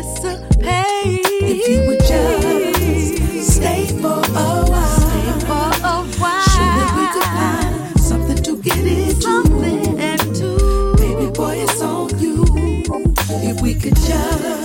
dissipate. If you would just stay for a while. Surely we could find something to get into. Baby boy, it's on you. If we could just